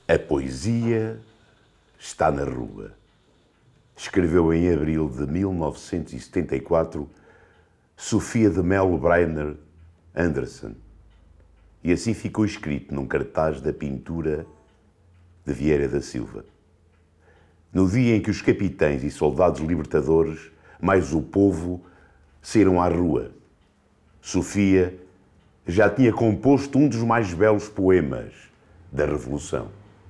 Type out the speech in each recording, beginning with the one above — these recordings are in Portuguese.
A poesia está na rua. Escreveu em abril de 1974 Sofia de Mello Breyner Anderson. E assim ficou escrito num cartaz da pintura de Vieira da Silva. No dia em que os capitães e soldados libertadores, mais o povo, saíram à rua, Sofia já tinha composto um dos mais belos poemas da Revolução.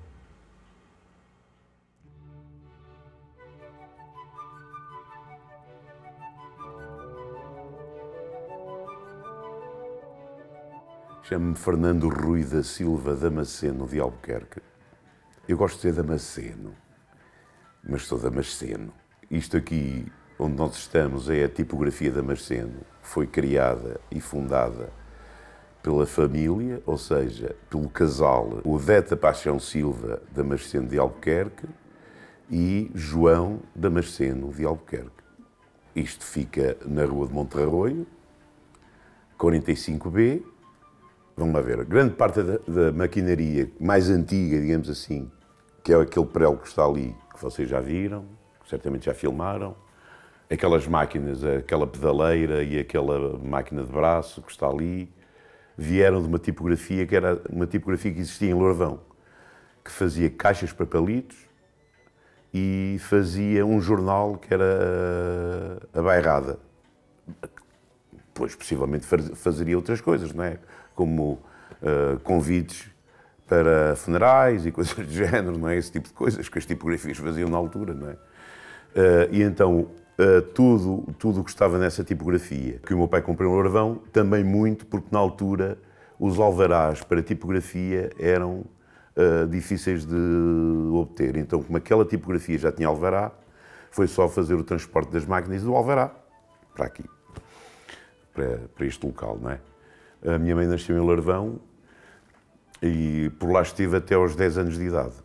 Chamo-me Fernando Rui da Silva Damasceno de Albuquerque. Eu gosto de ser Damasceno, mas sou Damasceno. Isto aqui, onde nós estamos, é a tipografia Damasceno. Foi criada e fundada pela família, ou seja, pelo casal Odeta Paixão Silva Damasceno de Albuquerque e João Damasceno de Albuquerque. Isto fica na Rua de Monterroio, 45B. Vamos lá ver, grande parte da maquinaria mais antiga, digamos assim, que é aquele prelo que está ali, que vocês já viram, certamente já filmaram, aquelas máquinas, aquela pedaleira e aquela máquina de braço que está ali, vieram de uma tipografia que era uma tipografia que existia em Lourdão, que fazia caixas para palitos e fazia um jornal que era a Bairrada. Pois, possivelmente fazeria outras coisas, não é? Como convites para funerais e coisas do género, não é? Esse tipo de coisas que as tipografias faziam na altura, não é? E então, tudo o que estava nessa tipografia, que o meu pai comprou em Lourdão, também muito, porque na altura os alvarás para tipografia eram difíceis de obter. Então, como aquela tipografia já tinha alvará, foi só fazer o transporte das máquinas do alvará para aqui, para este local, não é? A minha mãe nasceu em Lourdão e por lá estive até aos 10 anos de idade.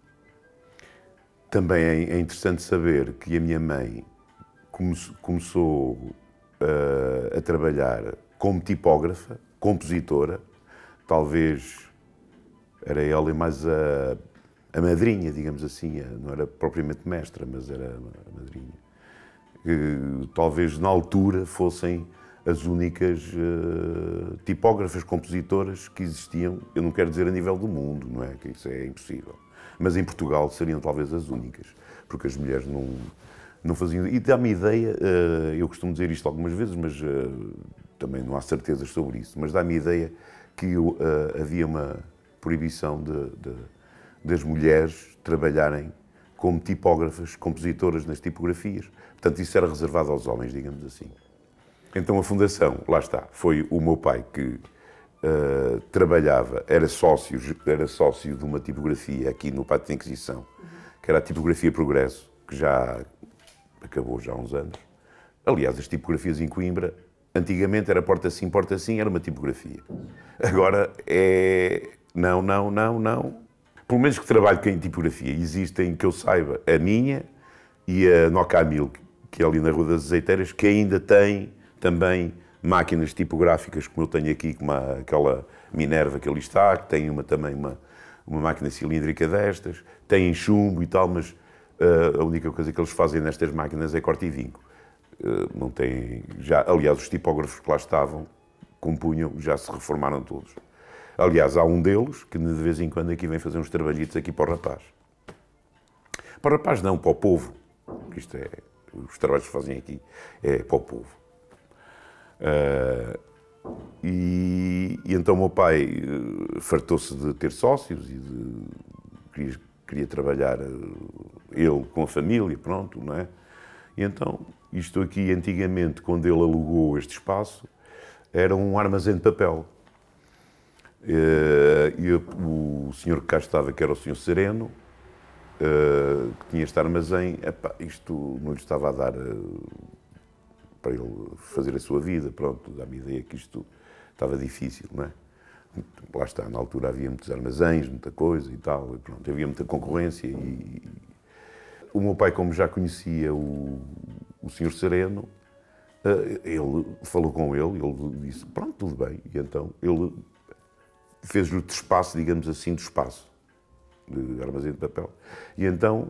Também é interessante saber que a minha mãe começou a trabalhar como tipógrafa, compositora, talvez era ela mais a madrinha, digamos assim, não era propriamente mestra, mas era a madrinha. Talvez na altura fossem as únicas tipógrafas, compositoras que existiam, eu não quero dizer a nível do mundo, não é? Que isso é impossível. Mas em Portugal seriam talvez as únicas, porque as mulheres não faziam. E dá-me ideia, eu costumo dizer isto algumas vezes, mas também não há certezas sobre isso, mas dá-me ideia que havia uma proibição das mulheres trabalharem como tipógrafas, compositoras nas tipografias. Portanto, isso era reservado aos homens, digamos assim. Então a fundação, lá está, foi o meu pai que trabalhava, era sócio de uma tipografia aqui no Pátio da Inquisição, que era a Tipografia Progresso, que já acabou já há uns anos. Aliás, as tipografias em Coimbra, antigamente era porta sim, era uma tipografia. Agora é não. Pelo menos que trabalho em tipografia, existem, que eu saiba, a minha e a Nocamil, que é ali na Rua das Azeiteiras, que ainda tem também máquinas tipográficas, como eu tenho aqui, como aquela Minerva que ali está, que tem também uma máquina cilíndrica destas, tem chumbo e tal, mas a única coisa que eles fazem nestas máquinas é corte e vinco. Não tem, já, aliás, os tipógrafos que lá estavam, compunham, já se reformaram todos. Aliás, há um deles que de vez em quando aqui vem fazer uns trabalhitos aqui para o rapaz. Para o rapaz não, para o povo. Isto é, os trabalhos que fazem aqui é para o povo. E então o meu pai fartou-se de ter sócios e queria trabalhar ele com a família, pronto, não é? E então, isto aqui antigamente, quando ele alugou este espaço, era um armazém de papel. E o senhor que cá estava, que era o senhor Sereno, que tinha este armazém, isto não lhe estava a dar para ele fazer a sua vida, pronto, dá-me a ideia que isto estava difícil, não é? Lá está, na altura havia muitos armazéns, muita coisa e tal, e pronto, havia muita concorrência e o meu pai, como já conhecia o senhor Sereno, ele falou com ele disse, pronto, tudo bem, e então ele fez-lhe o espaço, digamos assim, do espaço. de armazém de papel. E então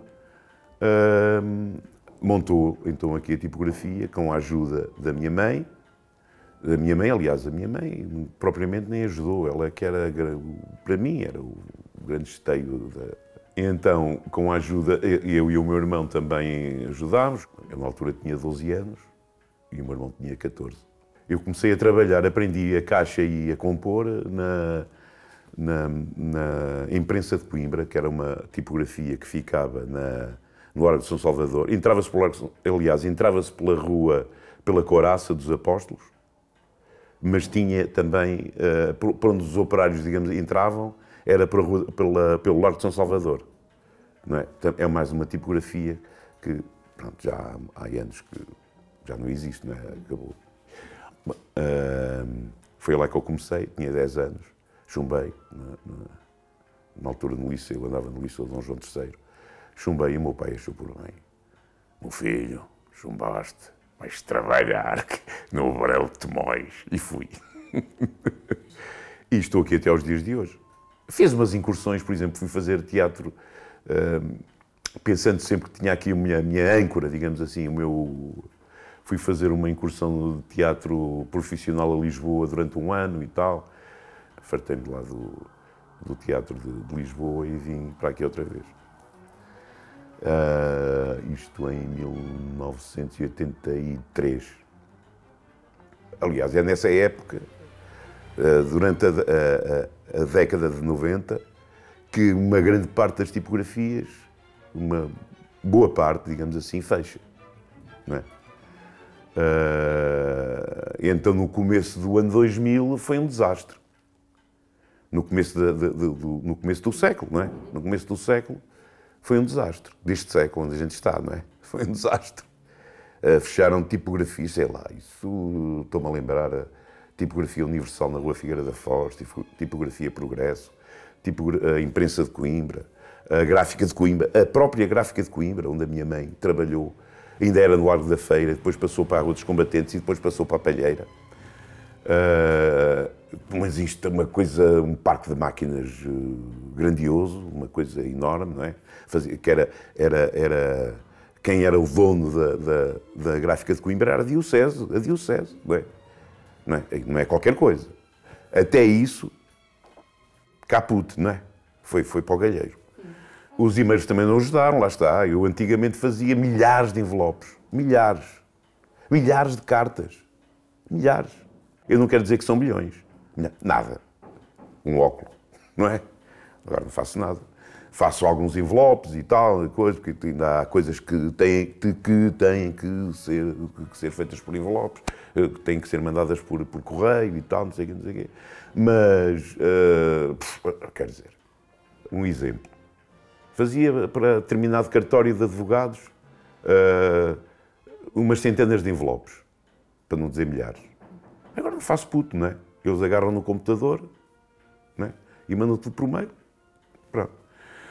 montou então aqui a tipografia com a ajuda da minha mãe. Aliás, a minha mãe propriamente nem ajudou, ela que era, para mim, era o grande esteio da... Então, com a ajuda, eu e o meu irmão também ajudámos. Eu, na altura, tinha 12 anos e o meu irmão tinha 14. Eu comecei a trabalhar, aprendi a caixa e a compor na imprensa de Coimbra, que era uma tipografia que ficava no Largo de São Salvador. Entrava-se pela rua, pela Couraça dos Apóstolos, mas tinha também, por onde os operários, digamos, entravam, era pelo Largo de São Salvador. Não é? É mais uma tipografia que, pronto, já há anos que já não existe, não é? Acabou. Foi lá que eu comecei, tinha 10 anos, chumbei, na altura no liceu, eu andava no liceu de Dom João III, chumbei e o meu pai achou por bem. Meu filho, chumbaste, vais trabalhar no Barão de Temóis. E fui. E estou aqui até aos dias de hoje. Fiz umas incursões, por exemplo, fui fazer teatro, pensando sempre que tinha aqui a minha âncora, digamos assim, fui fazer uma incursão de teatro profissional a Lisboa durante um ano e tal. Fartei-me lá do teatro de Lisboa e vim para aqui outra vez. Isto em 1983. Aliás, é nessa época, durante a década de 90, que uma grande parte das tipografias, uma boa parte, digamos assim, fecha. Não é? Então, no começo do ano 2000, foi um desastre. No começo do século, não é? No começo do século, foi um desastre. Deste século onde a gente está, não é? Foi um desastre. Fecharam tipografias, sei lá, isso estou-me a lembrar, a tipografia Universal na Rua Figueira da Foz, tipografia Progresso, a imprensa de Coimbra, a gráfica de Coimbra, a própria gráfica de Coimbra, onde a minha mãe trabalhou, ainda era no Largo da Feira, depois passou para a Rua dos Combatentes e depois passou para a Palheira. Mas isto é uma coisa, um parque de máquinas grandioso, uma coisa enorme, não é? Quem era o dono da gráfica de Coimbra era a Diocese, não é? Não é qualquer coisa. Até isso, caput, não é? Foi para o galheiro. Os e-mails também não ajudaram, lá está. Eu antigamente fazia milhares de envelopes, milhares de cartas, milhares. Eu não quero dizer que são milhões, nada. Um óculo, não é? Agora não faço nada. Faço alguns envelopes e tal, porque ainda há coisas que têm que ser feitas por envelopes, que têm que ser mandadas por correio e tal, não sei o quê. Mas, quer dizer, um exemplo. Fazia para determinado cartório de advogados umas centenas de envelopes, para não dizer milhares. Agora não faço puto, não é? Eles agarram no computador, não é? E mandam tudo por mail. Pronto.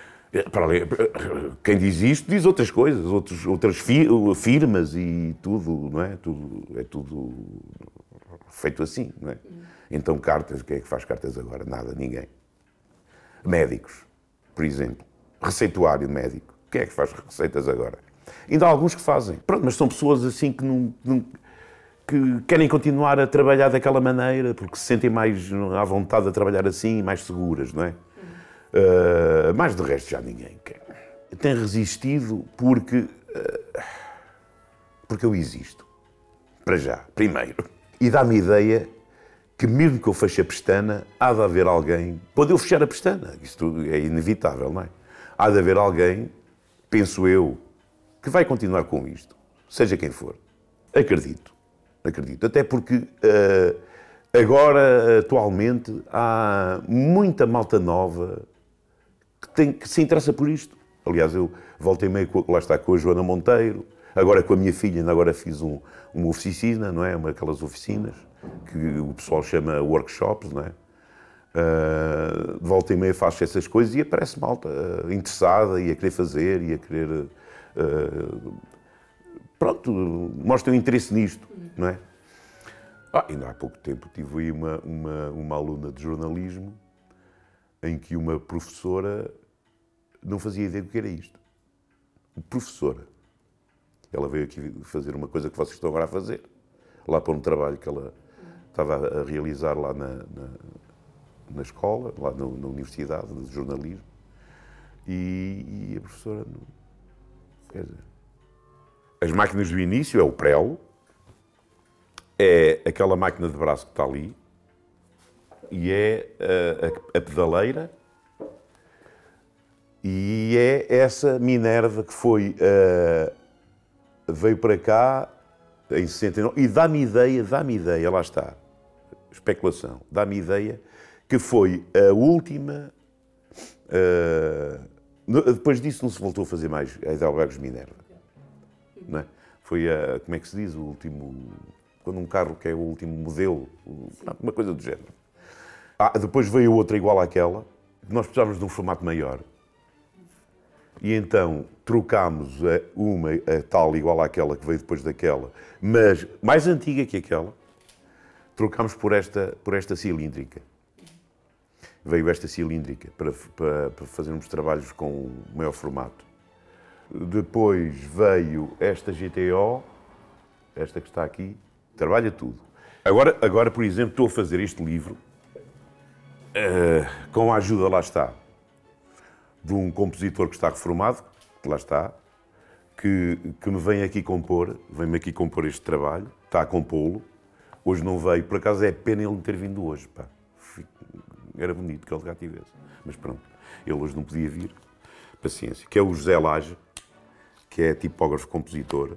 Quem diz isto diz outras coisas, outras firmas e tudo, não é? É tudo feito assim, não é? Então cartas, quem é que faz cartas agora? Nada, ninguém. Médicos, por exemplo. Receituário médico. Quem é que faz receitas agora? Ainda há alguns que fazem. Pronto, mas são pessoas assim que querem continuar a trabalhar daquela maneira, porque se sentem mais à vontade a trabalhar assim, mais seguras, não é? Mais de resto já ninguém quer. Tem resistido porque eu existo. Para já, primeiro. E dá-me a ideia que mesmo que eu feche a pestana, há de haver alguém... Quando eu fechar a pestana, isto é inevitável, não é? Há de haver alguém, penso eu, que vai continuar com isto, seja quem for. Acredito. Até porque agora, atualmente, há muita malta nova que se interessa por isto. Aliás, eu voltei meio, lá está, com a Joana Monteiro, agora com a minha filha, ainda agora fiz uma oficina, não é? Aquelas oficinas que o pessoal chama workshops, não é? Volta e meia faço essas coisas e aparece malta interessada e a querer fazer e a querer... pronto, mostra um interesse nisto, não é? Ainda há pouco tempo tive aí uma aluna de jornalismo em que uma professora não fazia ideia do que era isto. Professora. Ela veio aqui fazer uma coisa que vocês estão agora a fazer, lá para um trabalho que ela estava a realizar lá na escola, lá na Universidade de Jornalismo, e a professora, quer dizer, as máquinas do início é o prelo, é aquela máquina de braço que está ali, e é a pedaleira, e é essa Minerva que veio para cá em 69, e dá-me ideia, lá está, especulação, dá-me ideia que foi a última, depois disso não se voltou a fazer mais a Edelbergs Minerva, não é? Foi como é que se diz, o último, quando um carro que é o último modelo, uma coisa do género. Depois veio outra igual àquela, nós precisávamos de um formato maior. E então trocámos a tal igual àquela que veio depois daquela, mas mais antiga que aquela, trocámos por esta cilíndrica. Veio esta cilíndrica para fazermos trabalhos com maior formato. Depois veio esta GTO, esta que está aqui, trabalha tudo. Agora, por exemplo, estou a fazer este livro com a ajuda, lá está, de um compositor que está reformado, que lá está, que me vem aqui compor, vem-me aqui compor este trabalho, está a compô-lo. Hoje não veio, por acaso é pena ele não ter vindo hoje, pá. Era bonito que ele cá tivesse, mas pronto, ele hoje não podia vir, paciência. Que é o José Lage, que é tipógrafo-compositor.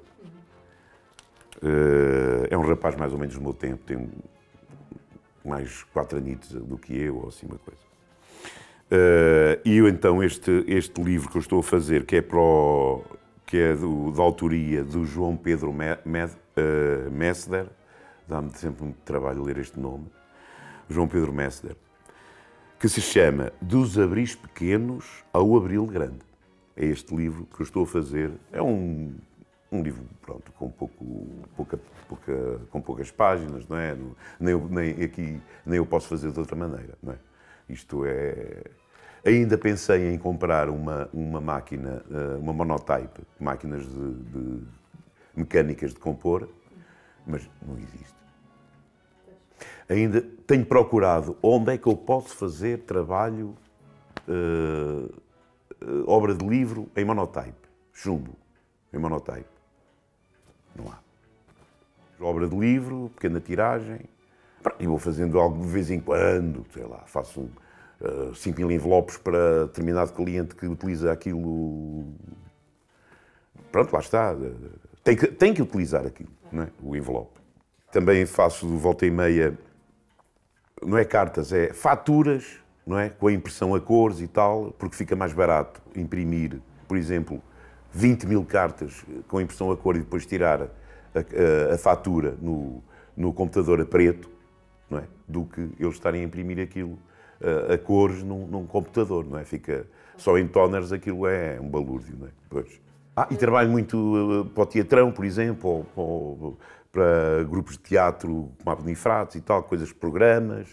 É um rapaz mais ou menos do meu tempo, tem mais 4 anitos do que eu, ou assim uma coisa. E então este livro que eu estou a fazer, que é da autoria do João Pedro Messder, dá-me sempre muito trabalho ler este nome, João Pedro Messder, que se chama Dos Abris Pequenos ao Abril Grande. É este livro que eu estou a fazer. É um livro, pronto, com poucas páginas, não é? Nem eu posso fazer de outra maneira, não é? Isto é... Ainda pensei em comprar uma máquina, uma monotype, máquinas de mecânicas de compor, mas não existe. Ainda tenho procurado onde é que eu posso fazer trabalho, obra de livro em monotype, chumbo, em monotype. Não há. Obra de livro, pequena tiragem, e vou fazendo algo de vez em quando, sei lá, faço 5.000 envelopes para determinado cliente que utiliza aquilo. Pronto, lá está. Tem que utilizar aquilo, não é? O envelope. Também faço de volta e meia, não é cartas, é faturas, não é? Com a impressão a cores e tal, porque fica mais barato imprimir, por exemplo, 20.000 cartas com impressão a cor e depois tirar a fatura no computador a preto, não é? Do que eles estarem a imprimir aquilo a cores num computador, não é? Fica só em toners, aquilo é um balúrdio, não é? Pois. E trabalho muito para o teatrão, por exemplo, ou para grupos de teatro como a Benifrates e tal, coisas, programas,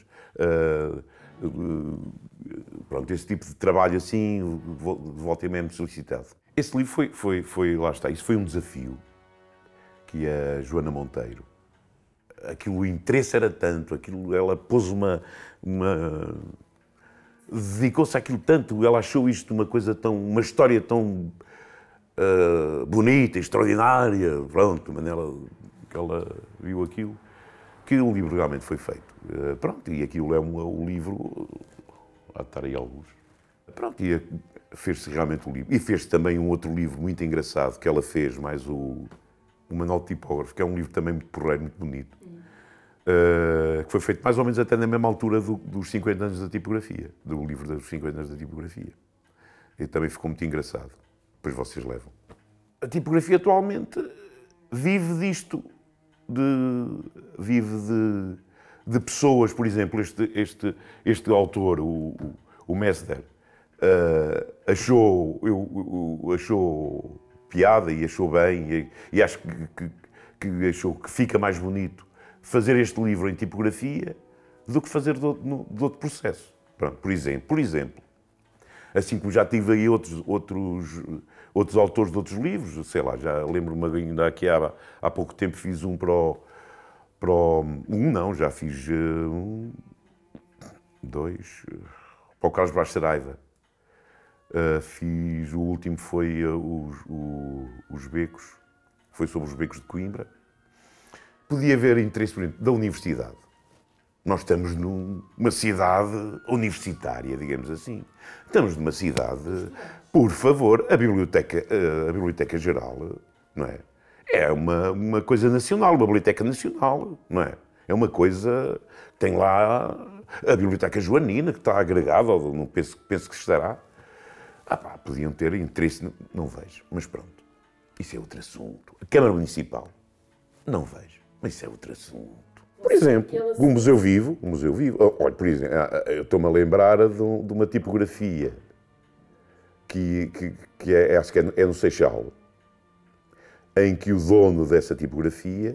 pronto, esse tipo de trabalho assim, de volta e meia solicitado. Esse livro foi, lá está, isso foi um desafio, que a Joana Monteiro, o interesse era tanto, ela pôs dedicou-se àquilo tanto, ela achou isto uma história tão bonita, extraordinária, pronto, Manela, que ela viu aquilo, que o livro realmente foi feito. Pronto, e aquilo é um livro, há de estar aí alguns. Pronto, e fez-se realmente um livro. E fez também um outro livro muito engraçado, que ela fez, mais o Manual de Tipógrafo, que é um livro também muito porreiro, muito bonito, que foi feito mais ou menos até na mesma altura dos 50 anos da tipografia, do livro dos 50 anos da tipografia. E também ficou muito engraçado. Depois vocês levam. A tipografia atualmente vive disto, vive de pessoas, por exemplo, este autor, o Messder, achou piada e achou bem, e acho que achou que fica mais bonito fazer este livro em tipografia do que fazer de outro processo. Pronto, por exemplo, Assim como já tive aí outros autores de outros livros, sei lá, já lembro-me ainda aqui há pouco tempo fiz um já fiz dois, para o Carlos Vaz Saraiva. Fiz, o último foi os Becos, foi sobre os Becos de Coimbra. Podia haver interesse, por exemplo, da universidade. Nós estamos numa cidade universitária, digamos assim. Estamos numa cidade, por favor, a Biblioteca Geral, não é? É uma coisa nacional, uma biblioteca nacional, não é? É uma coisa, tem lá a Biblioteca Joanina, que está agregada, ou não penso que estará. Podiam ter interesse, não vejo, mas pronto. Isso é outro assunto. A Câmara Municipal, não vejo, mas isso é outro assunto. Por exemplo, o Museu Vivo. Olha, por exemplo, eu estou-me a lembrar de uma tipografia que acho que é no Seixal, em que o dono dessa tipografia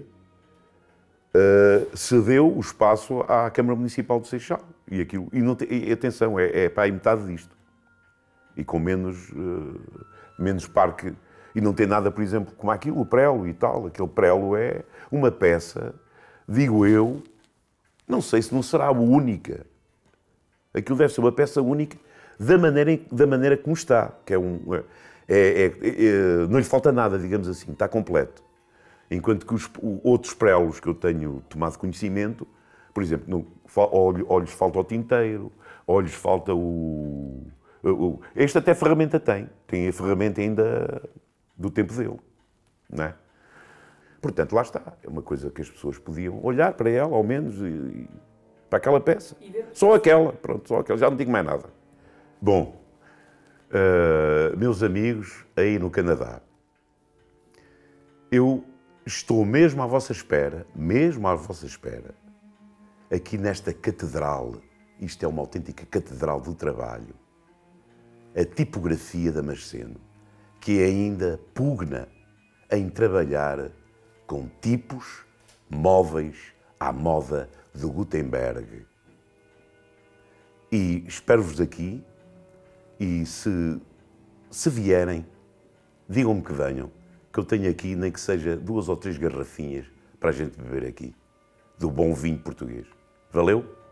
cedeu o espaço à Câmara Municipal do Seixal. E atenção, é para aí metade disto. E com menos parque. E não tem nada, por exemplo, como aquilo, o prelo e tal. Aquele prelo é uma peça, digo eu, não sei se não será a única. Aquilo deve ser uma peça única da maneira como está. Que não lhe falta nada, digamos assim, está completo. Enquanto que os outros prelos que eu tenho tomado conhecimento, por exemplo, ou lhes falta o tinteiro, ou lhes falta este até ferramenta tem a ferramenta ainda do tempo dele, não é? Portanto, lá está, é uma coisa que as pessoas podiam olhar para ela, ao menos, e para aquela peça. Só aquela, já não digo mais nada. Bom, meus amigos aí no Canadá, eu estou mesmo à vossa espera, aqui nesta catedral, isto é uma autêntica catedral do trabalho, a tipografia da Damasceno, que ainda pugna em trabalhar com tipos móveis à moda do Gutenberg. E espero-vos aqui e se vierem, digam-me que venham, que eu tenho aqui nem que seja 2 ou 3 garrafinhas para a gente beber aqui, do bom vinho português. Valeu?